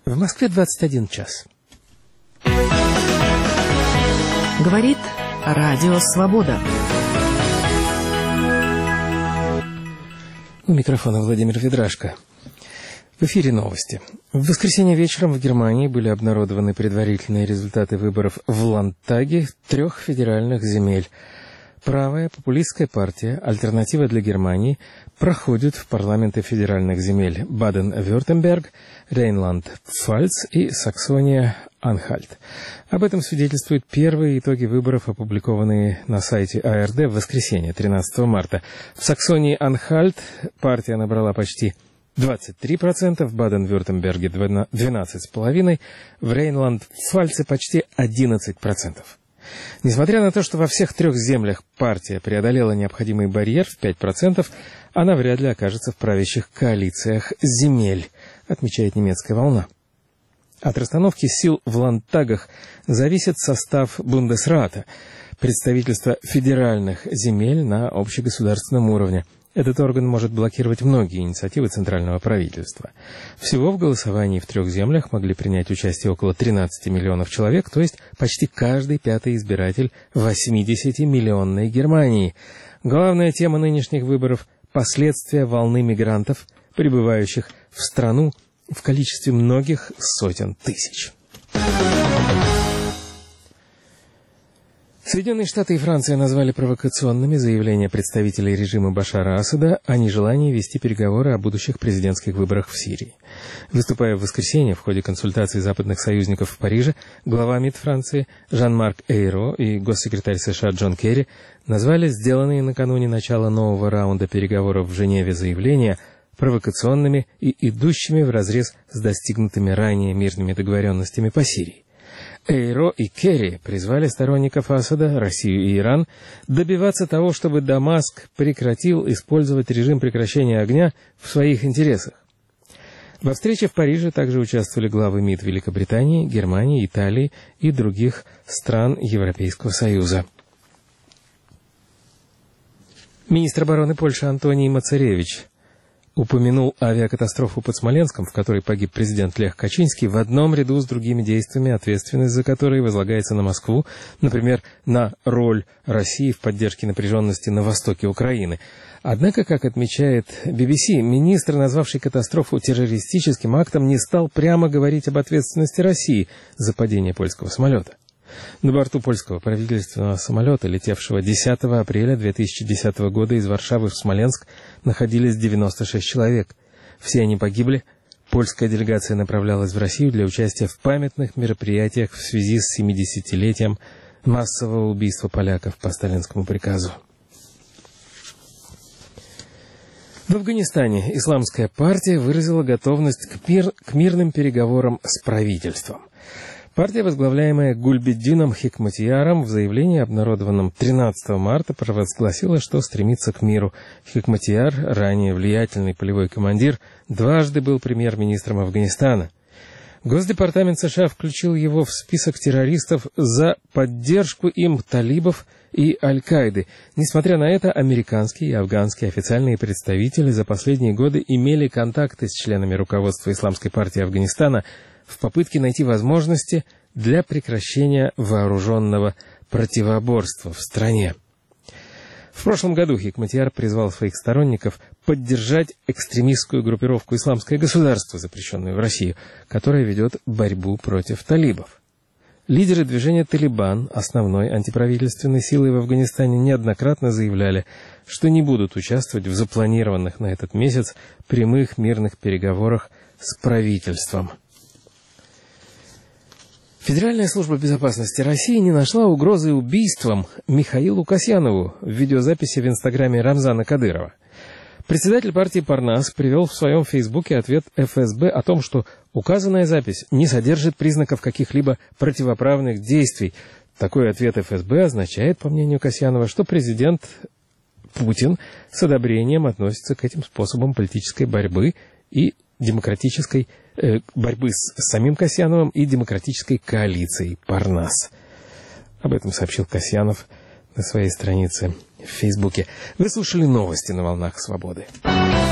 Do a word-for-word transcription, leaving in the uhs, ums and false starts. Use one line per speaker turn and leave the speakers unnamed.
В Москве двадцать один час.
Говорит Радио Свобода.
У микрофона Владимир Ведрашко. В эфире новости. В воскресенье вечером в Германии были обнародованы предварительные результаты выборов в Ландтаге трех федеральных земель. Правая популистская партия «Альтернатива для Германии» проходит в парламенты федеральных земель Баден-Вюртемберг, Рейнланд-Пфальц и Саксония-Анхальт. Об этом свидетельствуют первые итоги выборов, опубликованные на сайте А Р Д в воскресенье, тринадцатого марта. В Саксонии-Анхальт партия набрала почти двадцать три процента, в Баден-Вюртемберге двенадцать целых пять десятых процента, в Рейнланд-Пфальце почти одиннадцать процентов. Несмотря на то, что во всех трех землях партия преодолела необходимый барьер в пять процентов, она вряд ли окажется в правящих коалициях земель, отмечает немецкая волна. От расстановки сил в ландтагах зависит состав Бундесрата, представительства федеральных земель на общегосударственном уровне. Этот орган может блокировать многие инициативы центрального правительства. Всего в голосовании в трех землях могли принять участие около тринадцати миллионов человек, то есть почти каждый пятый избиратель восьмидесятимиллионной Германии. Главная тема нынешних выборов – последствия волны мигрантов, прибывающих в страну в количестве многих сотен тысяч. Соединенные Штаты и Франция назвали провокационными заявления представителей режима Башара Асада о нежелании вести переговоры о будущих президентских выборах в Сирии. Выступая в воскресенье в ходе консультаций западных союзников в Париже, глава МИД Франции Жан-Марк Эйро и госсекретарь США Джон Керри назвали сделанные накануне начала нового раунда переговоров в Женеве заявления провокационными и идущими вразрез с достигнутыми ранее мирными договоренностями по Сирии. Эйро и Керри призвали сторонников Асада, Россию и Иран, добиваться того, чтобы Дамаск прекратил использовать режим прекращения огня в своих интересах. Во встрече в Париже также участвовали главы МИД Великобритании, Германии, Италии и других стран Европейского Союза. Министр обороны Польши Антоний Мацаревич упомянул авиакатастрофу под Смоленском, в которой погиб президент Лех Качинский, в одном ряду с другими действиями, ответственность за которые возлагается на Москву, например, на роль России в поддержке напряженности на востоке Украины. Однако, как отмечает Би Би Си, министр, назвавший катастрофу террористическим актом, не стал прямо говорить об ответственности России за падение польского самолета. На борту польского правительственного самолета, летевшего десятого апреля две тысячи десятого года из Варшавы в Смоленск, находились девяносто шесть человек. Все они погибли. Польская делегация направлялась в Россию для участия в памятных мероприятиях в связи с семидесятилетием массового убийства поляков по сталинскому приказу. В Афганистане исламская партия выразила готовность к, мир, к мирным переговорам с правительством. Партия, возглавляемая Гульбеддином Хикматияром, в заявлении, обнародованном тринадцатого марта, провозгласила, что стремится к миру. Хикматияр, ранее влиятельный полевой командир, дважды был премьер-министром Афганистана. Госдепартамент США включил его в список террористов за поддержку им талибов и Аль-Каиды. Несмотря на это, американские и афганские официальные представители за последние годы имели контакты с членами руководства Исламской партии Афганистана в попытке найти возможности для прекращения вооруженного противоборства в стране. В прошлом году Хикматияр призвал своих сторонников поддержать экстремистскую группировку «Исламское государство», запрещенную в России, которая ведет борьбу против талибов. Лидеры движения «Талибан», основной антиправительственной силой в Афганистане, неоднократно заявляли, что не будут участвовать в запланированных на этот месяц прямых мирных переговорах с правительством. Федеральная служба безопасности России не нашла угрозы убийством Михаилу Касьянову в видеозаписи в инстаграме Рамзана Кадырова. Председатель партии «Парнас» привел в своем фейсбуке ответ Эф Эс Бэ о том, что указанная запись не содержит признаков каких-либо противоправных действий. Такой ответ Эф Эс Бэ означает, по мнению Касьянова, что президент Путин с одобрением относится к этим способам политической борьбы и демократической э, борьбы с самим Касьяновым и демократической коалицией «Парнас». Об этом сообщил Касьянов на своей странице в Фейсбуке. Вы слушали новости на «Волнах Свободы».